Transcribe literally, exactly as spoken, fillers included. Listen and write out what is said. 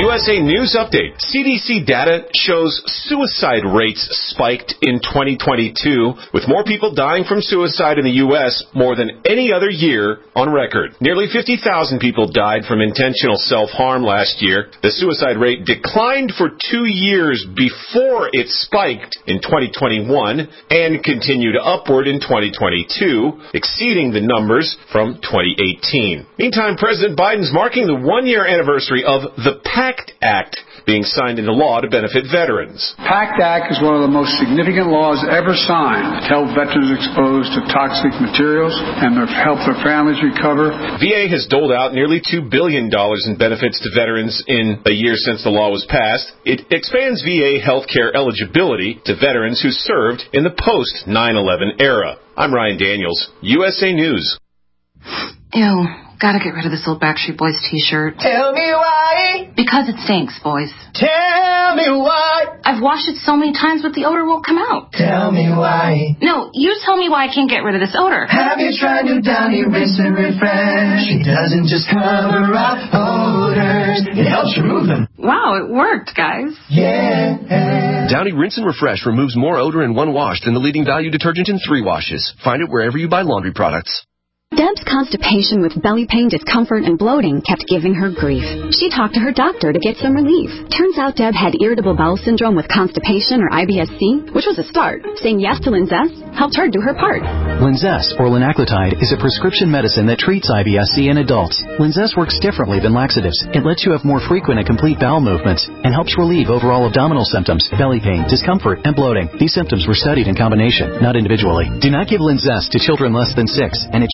U S A News Update. C D C data shows suicide rates spiked in twenty twenty-two, with more people dying from suicide in the U S more than any other year on record. Nearly fifty thousand people died from intentional self-harm last year. The suicide rate declined for two years before it spiked in twenty twenty-one and continued upward in twenty twenty-two, exceeding the numbers from twenty eighteen. Meantime, President Biden's marking the one-year anniversary of the PACT Act being signed into law to benefit veterans. PACT Act is one of the most significant laws ever signed to help veterans exposed to toxic materials and to help their families recover. V A has doled out nearly two billion dollars in benefits to veterans in a year since the law was passed. It expands V A health care eligibility to veterans who served in the post nine eleven era. I'm Ryan Daniels, U S A News. Ew. Gotta get rid of this old Backstreet Boys t-shirt. Tell me why. Because it stinks, boys. Tell me why. I've washed it so many times, but the odor won't come out. Tell me why. No, you tell me why I can't get rid of this odor. Have you tried new Downy Rinse and Refresh? It doesn't just cover up odors, it helps remove them. Wow, it worked, guys. Yeah. Downy Rinse and Refresh removes more odor in one wash than the leading value detergent in three washes. Find it wherever you buy laundry products. Deb's constipation with belly pain, discomfort, and bloating kept giving her grief. She talked to her doctor to get some relief. Turns out Deb had irritable bowel syndrome with constipation, or I B S C, which was a start. Saying yes to Linzess helped her do her part. Linzess, or linaclotide, is a prescription medicine that treats I B S C in adults. Linzess works differently than laxatives. It lets you have more frequent and complete bowel movements and helps relieve overall abdominal symptoms, belly pain, discomfort, and bloating. These symptoms were studied in combination, not individually. Do not give Linzess to children less than six, and if